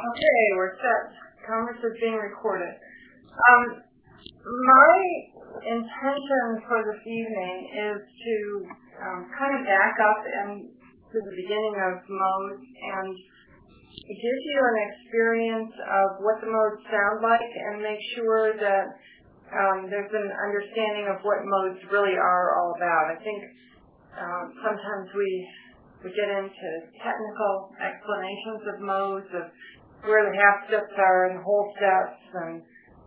Okay, we're set. Conference is being recorded. My intention for this evening is to kind of back up and to the beginning of modes and give you an experience of what the modes sound like and make sure that there's an understanding of what modes really are all about. I think sometimes we get into technical explanations of modes, of where the half steps are and whole steps, and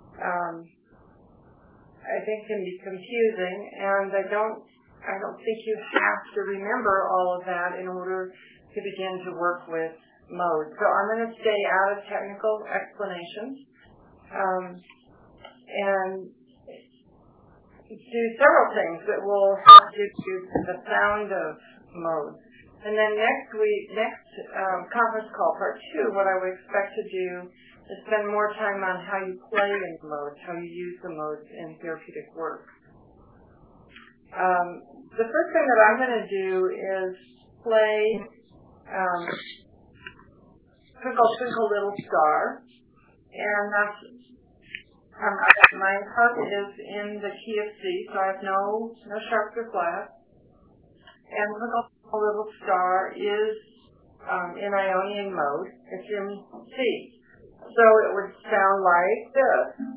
I think can be confusing. And I don't think you have to remember all of that in order to begin to work with modes. So I'm going to stay out of technical explanations and do several things that will help give you the sound of modes. And then next conference call, part 2, what I would expect to do is spend more time on how you play in modes, how you use the modes in therapeutic work. The first thing that I'm going to do is play Twinkle, Twinkle, Little Star. And that's, my harp is in the key of C, so I have no sharps or flats. And Twinkle, Twinkle, Little Star is in Ionian mode. It's in C. So it would sound like this.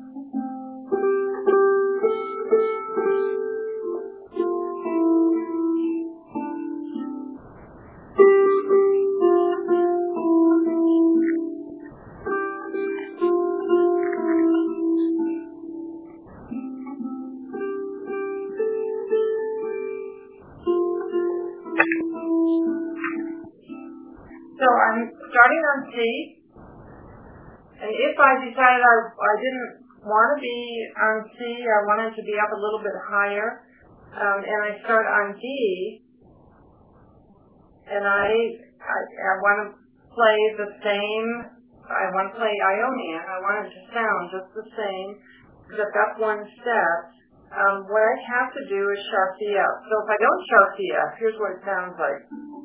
So I'm starting on C, and if I decided I didn't want to be on C, I wanted to be up a little bit higher, and I start on D, and I want to play the same, I want to play Ionian, I want it to sound just the same, except up one step. What I have to do is sharp the F. So if I don't sharp the F, here's what it sounds like.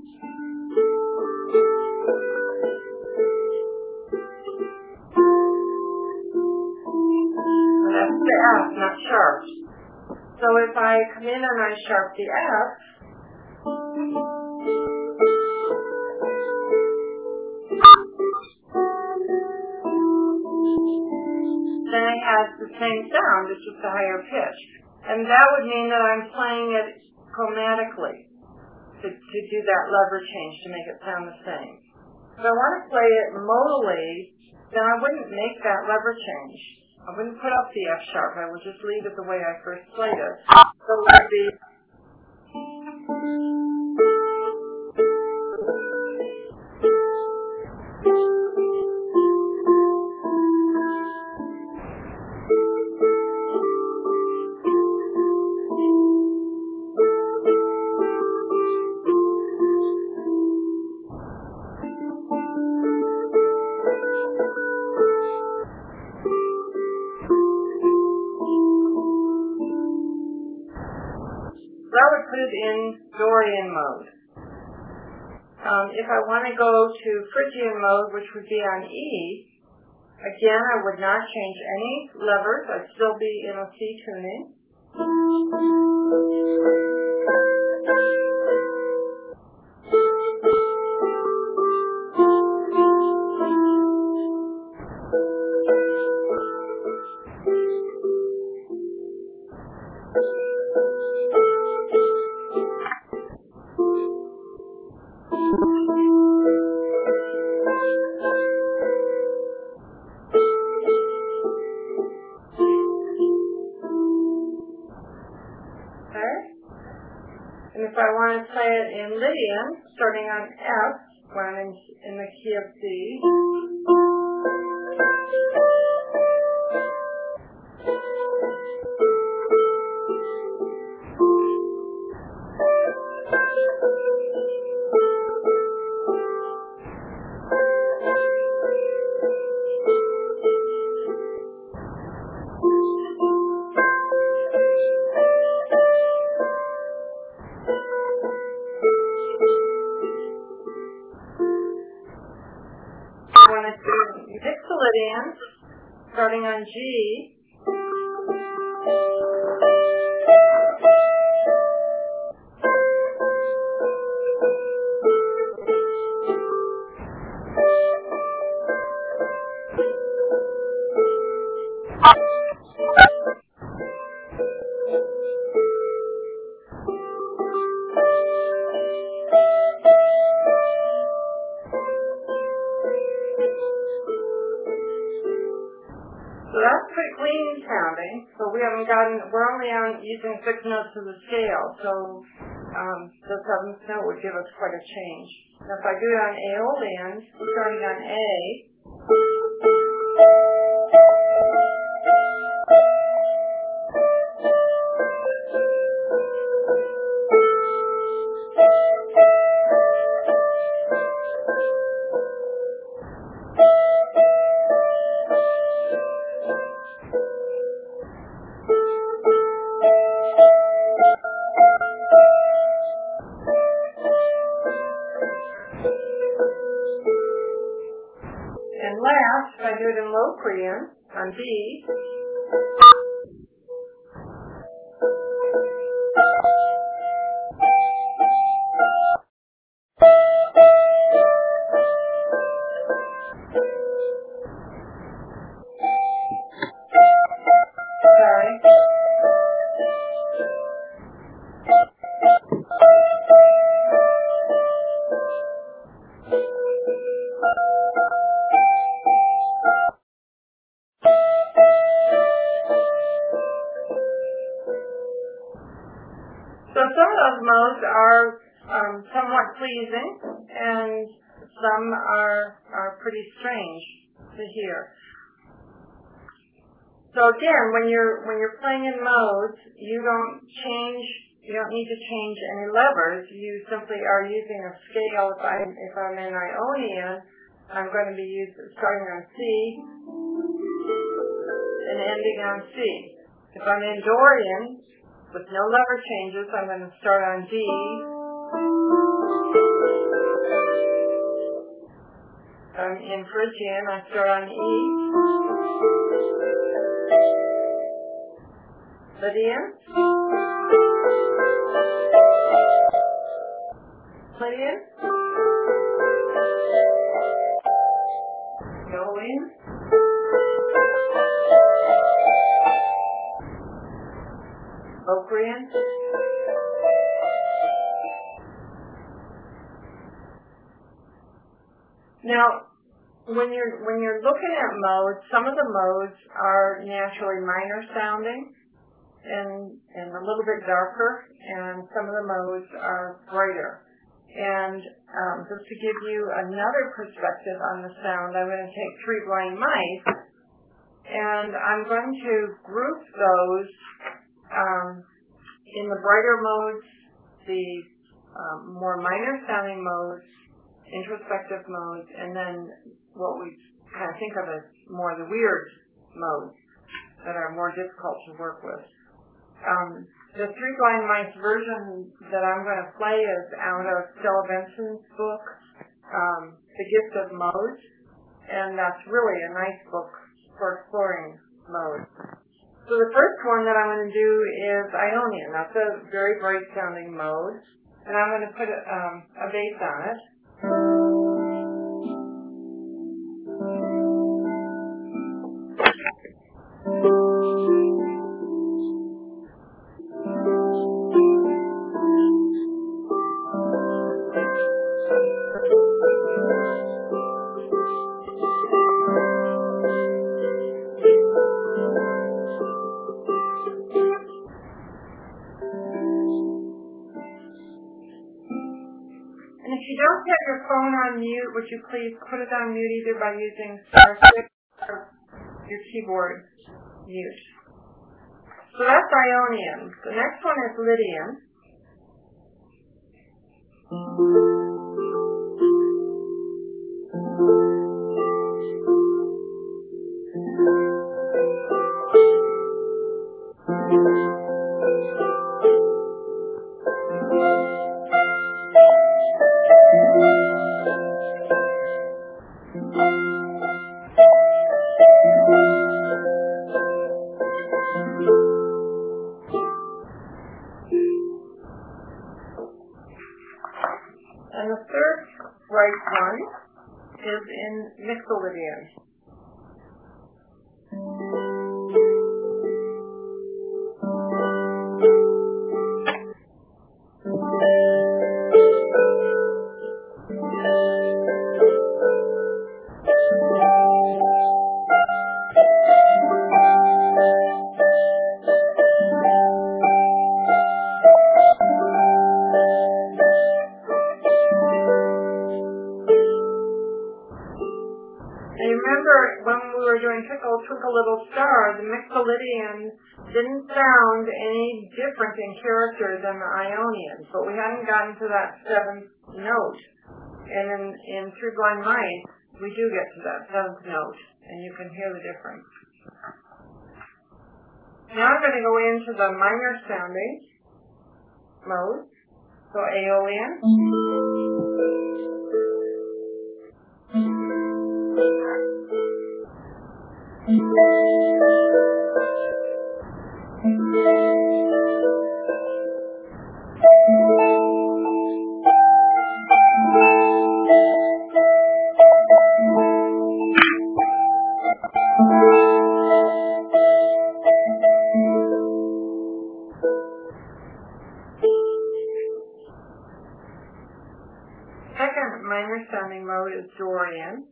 That's the F, not sharp. So if I come in and I sharp the F, then I have the same sound, it's just a higher pitch. And that would mean that I'm playing it chromatically to do that lever change to make it sound the same. If I want to play it modally, then I wouldn't make that lever change. I wouldn't put up the F sharp. I would just leave it the way I first played it. So it would be. That would put it in Dorian mode. If I want to go to Phrygian mode, which would be on E, again, I would not change any levers. I'd still be in a C tuning. And if I want to play it in Lydian, starting on F, when I'm in the key of C, want to do Mixolydian, starting on G. So that's pretty clean sounding. So we're only using 6 notes of the scale. So the 7th note would give us quite a change. Now if I do it on Aeolian, starting on A, and last, if I do it in Locrian, on B, sorry. So some of those modes are somewhat pleasing, and some are pretty strange to hear. So again, when you're playing in modes, you don't need to change any levers. You simply are using a scale. If I'm in Ionian, I'm going to be starting on C and ending on C. If I'm in Dorian, with no lever changes, I'm going to start on D, in Phrygian, I start on E, Lydian, Lydian, Aeolian, Locrian, now when you're looking at modes, some of the modes are naturally minor sounding and a little bit darker, and some of the modes are brighter. And just to give you another perspective on the sound, I'm going to take 3 blind mice, and I'm going to group those in the brighter modes, the more minor sounding modes, introspective modes, and then what we kind of think of as more the weird modes that are more difficult to work with. The 3 Blind Mice version that I'm going to play is out of Stella Benson's book, The Gift of Modes, and that's really a nice book for exploring modes. So the first one that I'm going to do is Ionian. That's a very bright sounding mode, and I'm going to put a bass on it. And if you don't have your phone on mute, would you please put it on mute either by using *6 or your keyboard mute. So that's Ionian. The next one is Lydian. is in Mixolydian. Twinkle, Twinkle Little Star, the Mixolydian didn't sound any different in character than the Ionian, but we hadn't gotten to that seventh note. And in Through Blind Mice, we do get to that seventh note, and you can hear the difference. Now I'm going to go into the minor sounding mode, so Aeolian. Second minor sounding mode is Dorian.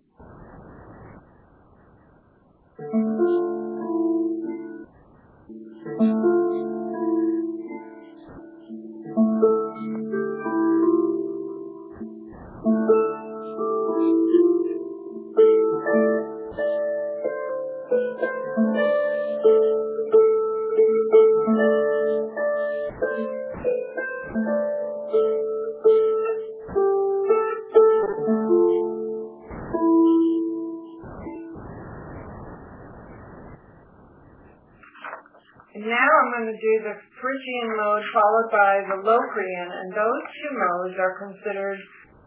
Now I'm going to do the Phrygian mode followed by the Locrian, and those two modes are considered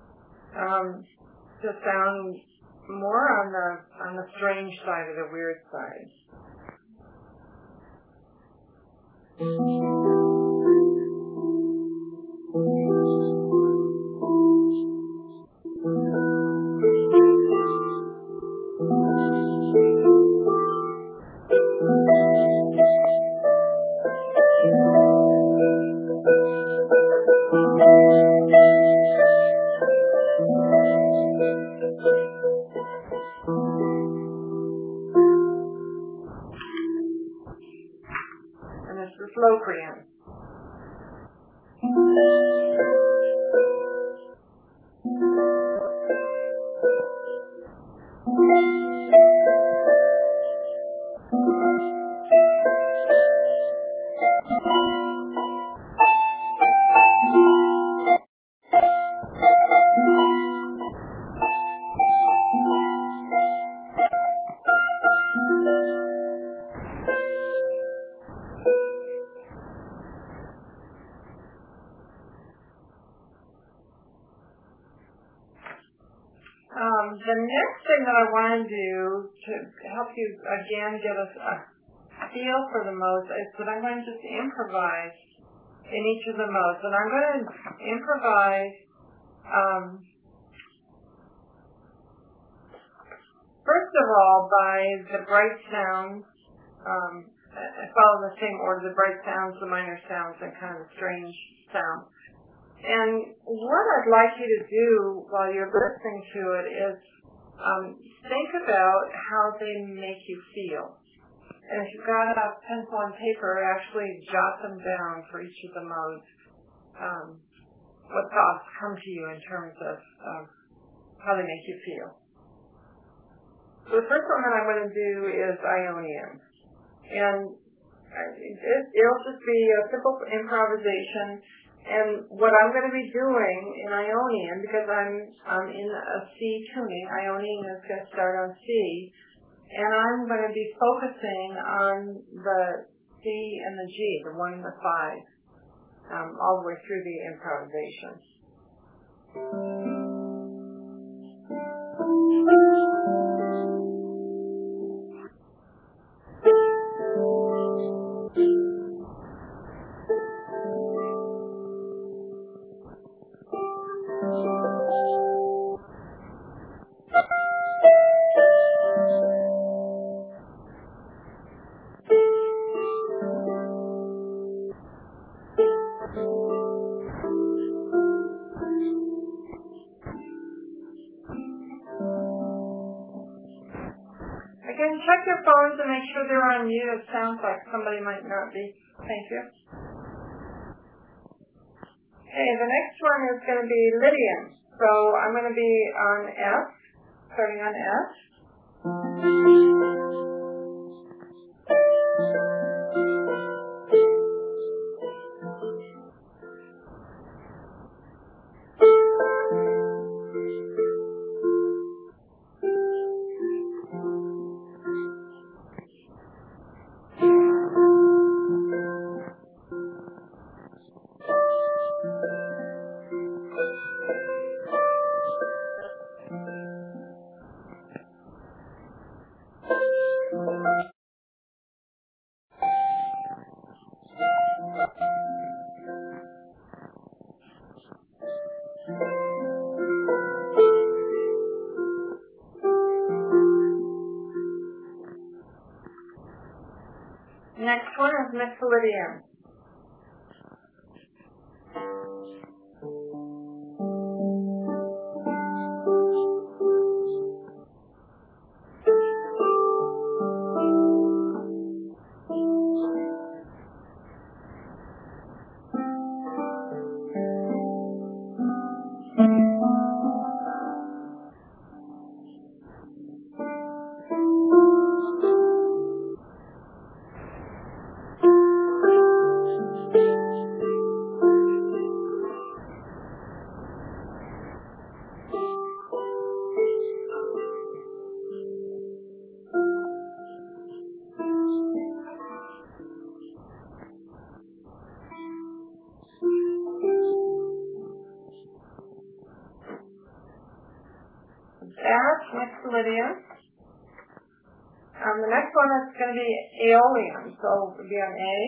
to sound more on the strange side of the weird side. And this is Locrian. The next thing that I want to do to help you, again, get a feel for the modes is that I'm going to just improvise in each of the modes. And I'm going to improvise first of all by the bright sounds. I follow the same order, the bright sounds, the minor sounds, and kind of the strange sounds. And what I'd like you to do while you're listening to it is think about how they make you feel. And if you've got a pencil and paper, actually jot them down for each of the modes. What thoughts come to you in terms of how they make you feel. So the first one that I'm going to do is Ionian. And it'll just be a simple improvisation. And what I'm going to be doing in Ionian, because I'm in a C tuning, Ionian is going to start on C, and I'm going to be focusing on the C and the G, the 1 and the 5, all the way through the improvisation. Again, check your phones and make sure they're on mute. It sounds like somebody might not be. Thank you. Okay, the next one is going to be Lydian. So I'm going to be on F, starting on F. Next one is Mixolydian. That's Mixolydian. The next one is going to be Aeolian, so it will be on A.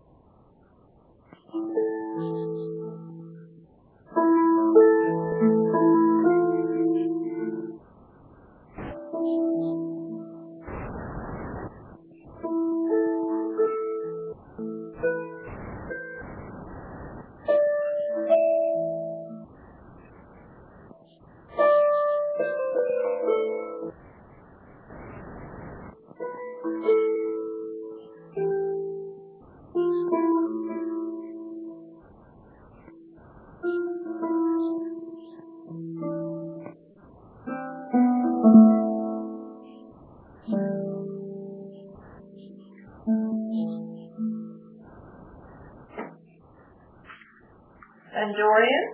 And Dorian.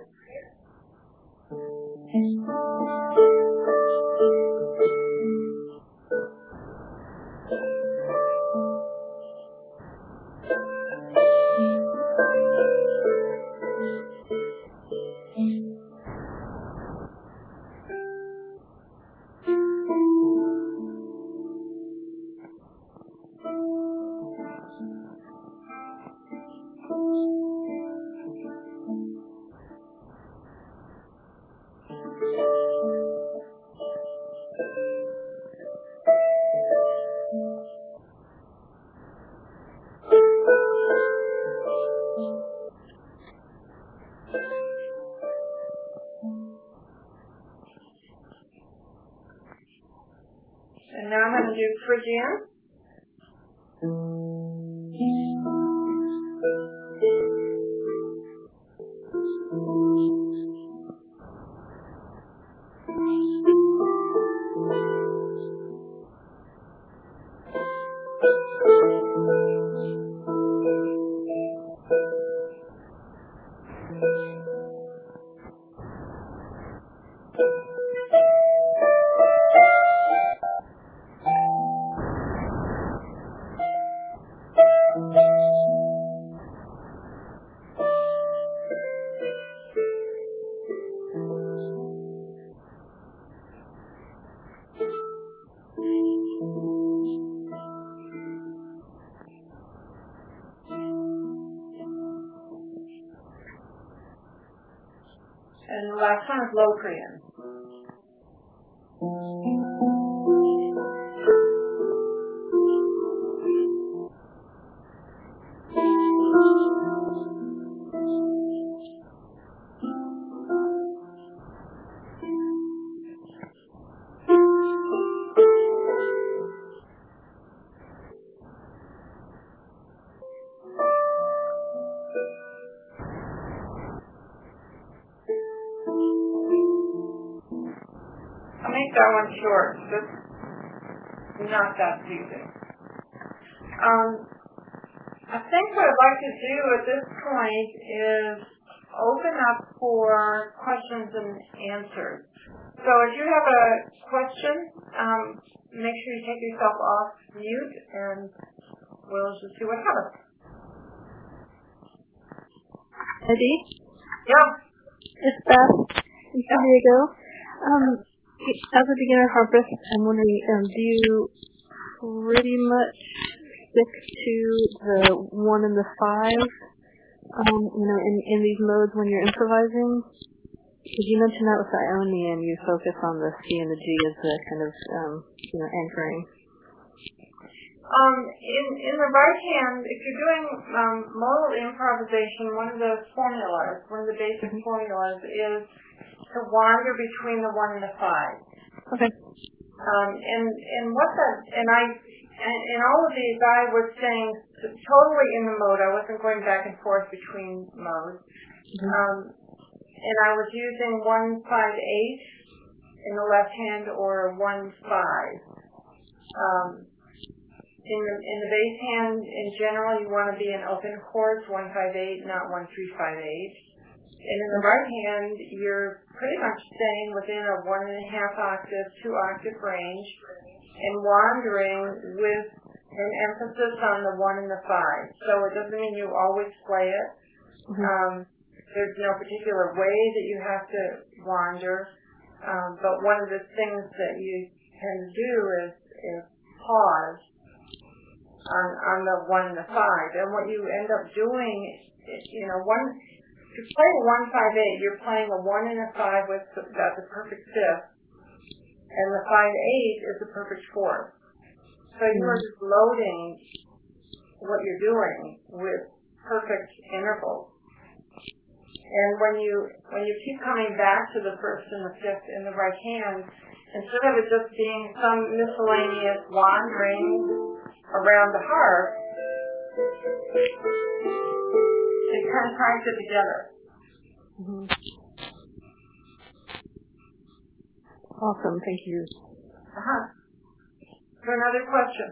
And now I'm going to do Phrygian. And the last one is Locrian. short. That's not that pleasing. I think what I'd like to do at this point is open up for questions and answers. So if you have a question, make sure you take yourself off mute, and we'll just see what happens. Eddie? Yeah. It's Beth in San Diego. As a beginner harpist, I'm wondering, do you pretty much stick to the 1 and the 5, in these modes when you're improvising? Because you mentioned that with the Ionian, you focus on the C and the G as the kind of, anchoring. In the right hand, if you're doing modal improvisation, one of the basic formulas is to wander between the 1 and the 5. Okay. And in all of these, I was staying totally in the mode. I wasn't going back and forth between modes. And I was using 1-5-8 in the left hand or 1-5. In the bass hand, in general, you want to be in open chords, 1-5-8, not 1-3-5-8. And in the right hand, you're pretty much staying within a 1.5 octave, 2 octave range, and wandering with an emphasis on the 1 and the 5. So it doesn't mean you always play it. There's no particular way that you have to wander. But one of the things that you can do is pause on the 1 and the 5. And what you end up doing, to play a 1-5-8, you're playing a 1 and a 5 that's a perfect fifth, and the 5-8 is a perfect fourth. So you are just loading what you're doing with perfect intervals. And when you keep coming back to the first and the fifth in the right hand, instead of it just being some miscellaneous wandering around the harp, it kind of ties it together. Awesome, thank you. So another question.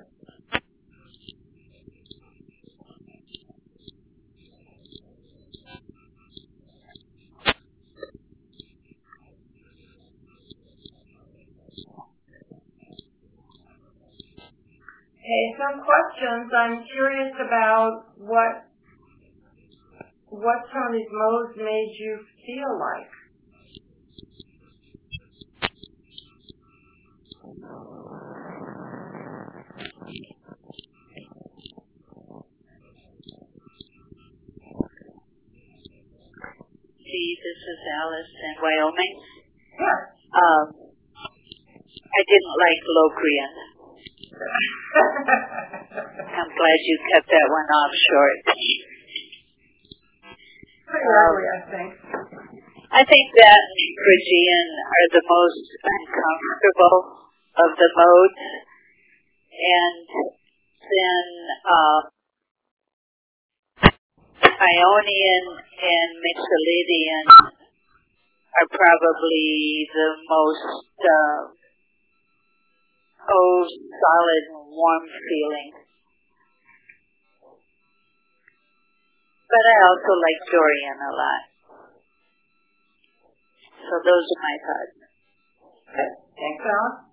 Okay, some questions. I'm curious about what some of these modes made you feel like. This is Alice in Wyoming. Yes. I didn't like Locrian. I'm glad you kept that one off short. Pretty ugly, I think. I think that and Phrygian are the most uncomfortable of the modes. And then Ionian and Mixolydian are probably the most solid and warm feeling. But I also like Dorian a lot. So those are my thoughts. Okay. Thanks, Alice.